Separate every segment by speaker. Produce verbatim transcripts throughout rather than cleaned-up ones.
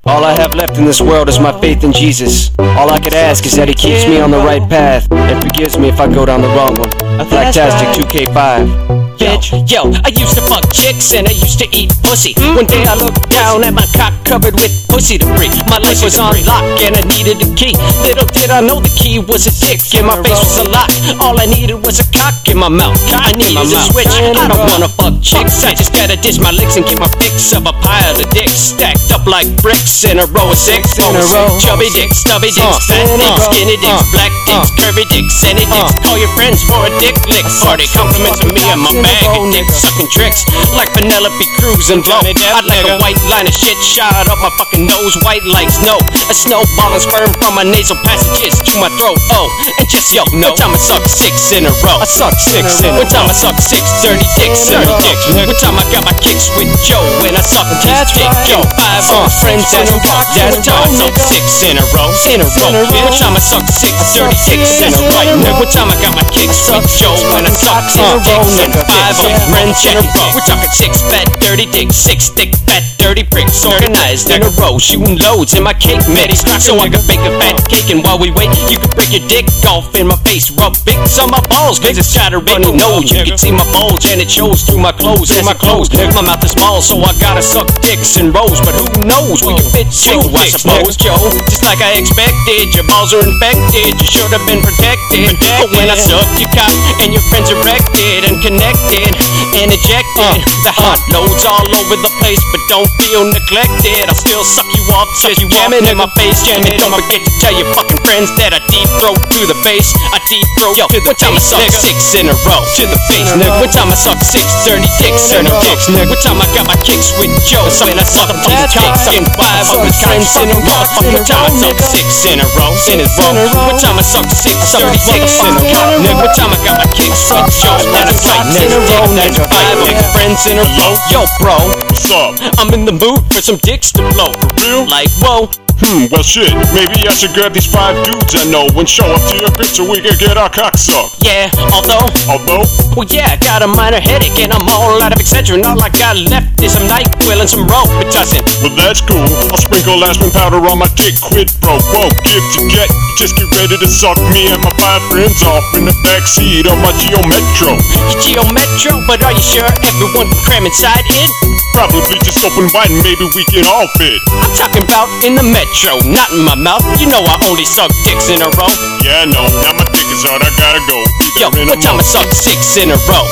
Speaker 1: All I have left in this world is my faith in Jesus. All I could ask is that he keeps me on the right path and forgives me if I go down the wrong one. Blacktastic two K five.
Speaker 2: Bitch, yo, I used to fuck chicks and I used to eat pussy. One day I looked down at my cock covered with pussy debris. My life was on lock and I needed a key. Little did I know the key was a dick and my face was a lock. All I needed was a cock in my mouth. I needed a switch. I don't wanna fuck chicks. I just gotta dish my licks and get my fix of a pile of dicks stacked up like bricks in a row of six.
Speaker 1: In a row.
Speaker 2: Chubby dicks, stubby dicks, fat dicks, skinny dicks, black dicks, curvy dicks, any dicks. Call your friends for a dick lick party. Compliments of me and my bag of dick sucking tricks like Penelope Cruz and Blow. I'd like a white line of shit shot up my fucking nose, white like snow. A snowball and sperm from my nasal passages to my throat. Oh, and just yo, one time I sucked six in a row. I sucked six in a row. One time I sucked six dirty dicks in a row. One time I got my kicks with Joe when I sucked his dick. Yo, five of my friends in a row. One time I sucked six in a row. In a row. One time I sucked six dirty dicks in a row. One time I got my kicks with Joe when I sucked his dicks and five of my friends in a row. We're talking six fat dirty dicks, six thick fat dirty bricks, organized in a row, shooting loads in my cake mix. So I can bake a fat cake, and while we wait, you can break your dick off in my face, rub bits on my balls, cause it's got a runny nose. You can see my bulge and it shows through my clothes. Through my clothes, my mouth is small, so I gotta suck dicks in rows. But who knows, we can fit you, I suppose, Joe. Just like I expected, your balls are infected, you should have been protected. But when I suck your cock and your friends erected and connected and ejected, the hot loads all over the place, but don't feel neglected. I'll still suck you off, suck you off in my face, jam it. Don't forget to tell your fucking friends that I deep throat to the face. I deep throat yo, to the time I suck six in a row to the face. Nigga, one time I suck six dirty dicks in a row. One time I got my kicks with Joe, when I suck fucking cocks and five of his friends in a row. One time I suck six in a row, in a row. One time I suck six dirty dicks in a row. Nigga, one time I got my kicks with Joe, when I suck his dick and five of his friends in a row. Yo, bro,
Speaker 3: what's up?
Speaker 2: I'm in the mood for some dicks to blow.
Speaker 3: For real?
Speaker 2: Like, whoa.
Speaker 3: Hmm, well shit, maybe I should grab these five dudes I know and show up to your bitch so we can get our cock sucked.
Speaker 2: Yeah, although,
Speaker 3: Although?
Speaker 2: well yeah, I got a minor headache and I'm all out of Excedrin. All I got left is some NyQuil and some Robitussin.
Speaker 3: Well that's cool, I'll sprinkle aspirin powder on my dick, quid bro. Whoa, give to get, just get ready to suck me and my five friends off in the backseat of my Geo Metro.
Speaker 2: Your Geo Metro, but are you sure everyone can cram inside it?
Speaker 3: Probably just open wide and maybe we can all fit.
Speaker 2: I'm talking about in the Metro, not in my mouth. You know I only suck dicks in a row.
Speaker 3: Yeah, no, now my dick is hard, I gotta go.
Speaker 2: Yo, one time I suck six in a row.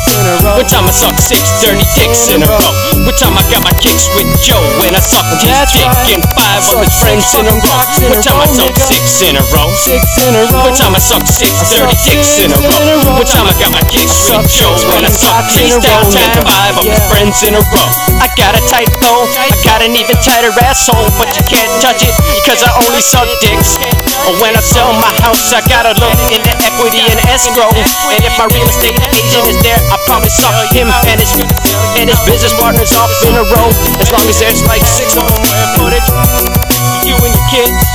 Speaker 2: One time I suck six dirty dicks in a row. One time I got my kicks with Joe when I sucked his dick and five of his friends in a row. One time I suck six in a row. One time I suck six dirty dicks in a row. One time I got my kicks with Joe when I sucked his dick and five of his friends in a row. I got a tight flow, I got an even tighter asshole, but you can't touch it, cause I only suck dicks. When I sell my house, I gotta look into equity and escrow. And if my real estate agent is there, I'll probably suck him and his, and his business partners off in a row. As long as there's like six of them footage, you and your kids.